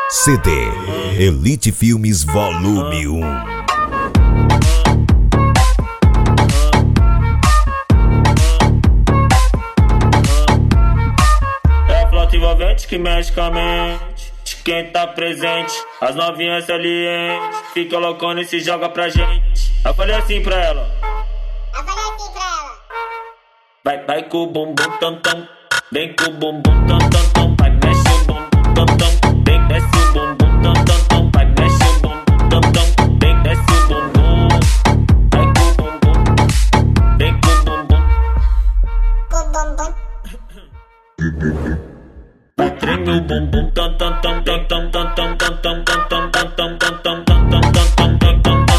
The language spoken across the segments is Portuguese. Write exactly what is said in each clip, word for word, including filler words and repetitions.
C D Elite Filmes Volume um. É a flauta envolvente que mexe com a mente de quem tá presente. As novinhas salientes fica loucona e se joga pra gente. Eu falei assim pra ela, Eu falei assim pra ela. Vai, vai com o bumbum tam tam, vem com o bumbum tam tam tam, vai mexe o bumbum tam tam, vem desce o bumbum tam tam tam, vai mexe o bumbum tam tam, vem desce o bumbum, vai com o bumbum, vem com o bumbum, Com o bumbum. vai treme o bumbum tam tam tam tam tam tam tam tam tam tam tam tam tam tam tam tam tam tam.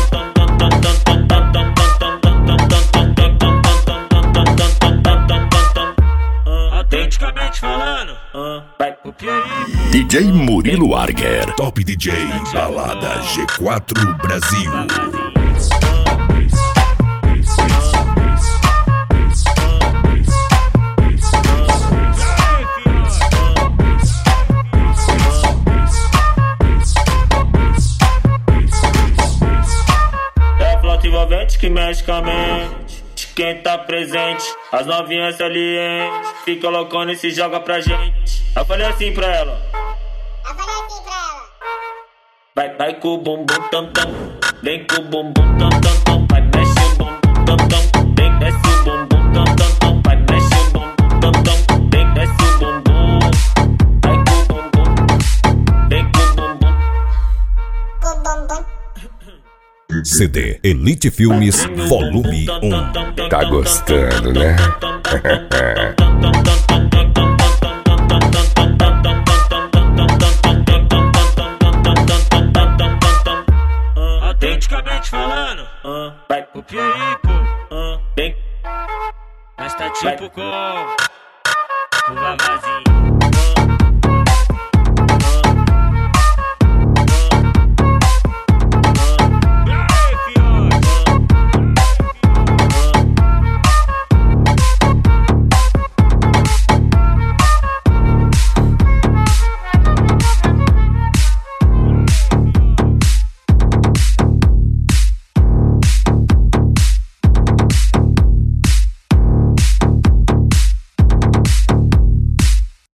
Autenticamente falando, uh, vai pro Piauí. D J Murilo Arger, Top D J, Balada G quatro Brasil. É a flauta envolvente que mexe com a mente de quem tá presente. As novinhas salientes fica loucona e se joga pra gente. Eu falei assim pra ela, Eu falei assim pra ela. Vai, vai com o bumbum tam tam, vem com o bumbum tam tam tam, vai mexe o bumbum tam tam, vem desce o bumbum tam tam tam, vai mexe o bumbum tam tam, vem desce o bumbum, vai com o bumbum, vem com o bumbum, Com o bumbum. C D Elite Filmes Volume um. Tá gostando, né? Autenticamente falando, uh, vai pro Piauí, pô, uh, vem, mas tá tipo com o Vavazinho.